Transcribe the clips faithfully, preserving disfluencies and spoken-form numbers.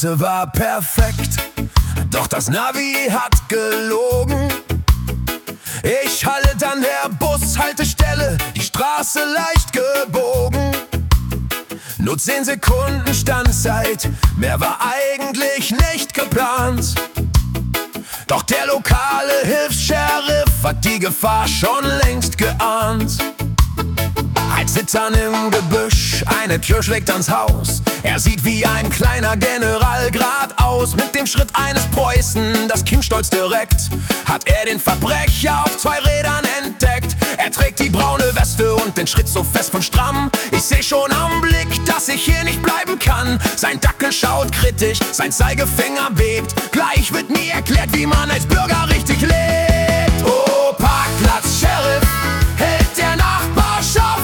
Karte war perfekt, doch das Navi hat gelogen. Ich halte an der Bushaltestelle, die Straße leicht gebogen. Nur zehn Sekunden Standzeit, mehr war eigentlich nicht geplant. Doch der lokale Hilfs-Sheriff hat die Gefahr schon längst geahnt. Ein Zittern im Gebüsch, eine Tür schlägt ans Haus. Er sieht wie ein kleiner General geradeaus. Mit dem Schritt eines Preußen, das Kinn stolz direkt, hat er den Verbrecher auf zwei Rädern entdeckt. Er trägt die braune Weste und den Schritt so fest und stramm. Ich seh schon am Blick, dass ich hier nicht bleiben kann. Sein Dackel schaut kritisch, sein Zeigefinger bebt. Gleich wird mir erklärt, wie man als Bürger richtig lebt. Oh, Parkplatz, Sheriff, Held der Nachbarschaft.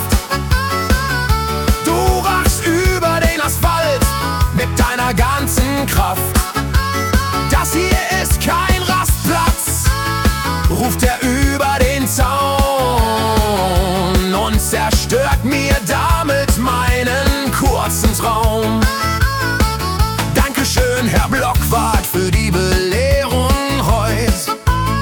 Du rachst über den Asphalt mit deiner ganzen Kraft. Das hier ist kein Rastplatz, ruft er über den Zaun und zerstört mir damit meinen kurzen Traum. Dankeschön, Herr Blockwart, für die Belehrung heut.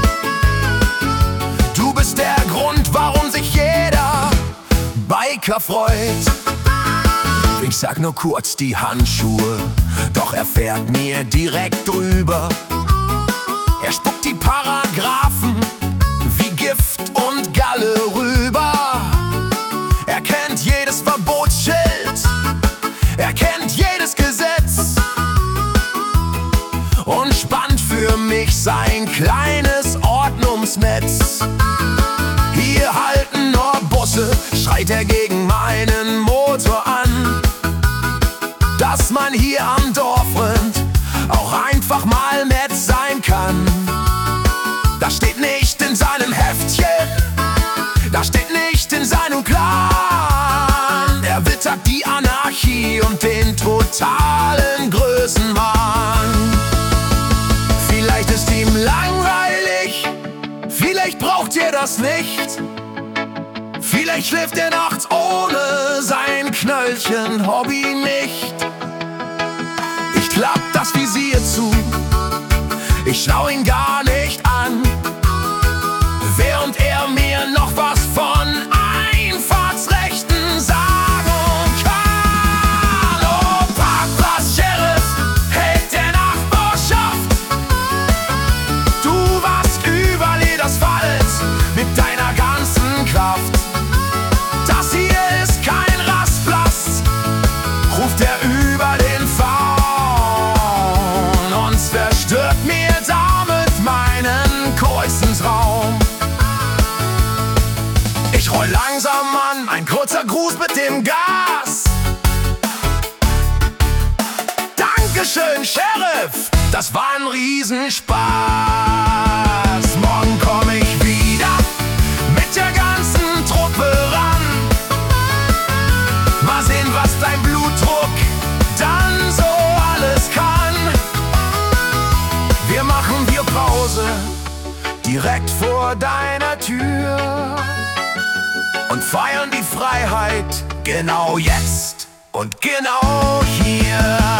Du bist der Grund, warum sich jeder Biker freut. Ich sag nur kurz die Handschuhe, doch er fährt mir direkt drüber. Er spuckt die Paragraphen wie Gift und Galle rüber. Er kennt jedes Verbotsschild, er kennt jedes Gesetz und spannt für mich sein kleines Ordnungsnetz. Hier halten nur Busse, schreit er gegen meinen Motor an. Dass man hier am Dorfrand auch einfach mal nett sein kann. Das steht nicht in seinem Heftchen, das steht nicht in seinem Plan. Er wittert die Anarchie und den totalen Größenwahn. Vielleicht ist ihm langweilig, vielleicht braucht ihr das nicht. Vielleicht schläft er nachts ohne sein Knöllchen-Hobby nicht. Ich klapp das Visier zu, ich schau ihn gar nicht an, während er mir noch was von Einfahrtsrechten sagen kann. Oh, Parkplatz, Sheriff, Held der Nachbarschaft. Du warst überall das Asphalt mit deiner ganzen Kraft. Das hier ist kein Rastplatz, ruft er über den Zaun und zerstört mir damit meinen kurzen Traum. Ich roll langsam an, ein kurzer Gruß mit dem Gas. Dankeschön, Sheriff, das war ein Riesenspaß. Morgen komm ich wieder mit der ganzen Truppe ran. Mal sehen, was dein Blutdruck dann so alles kann. Wir machen hier Pause direkt vor deiner Tür und feiern die Freiheit genau jetzt und genau hier.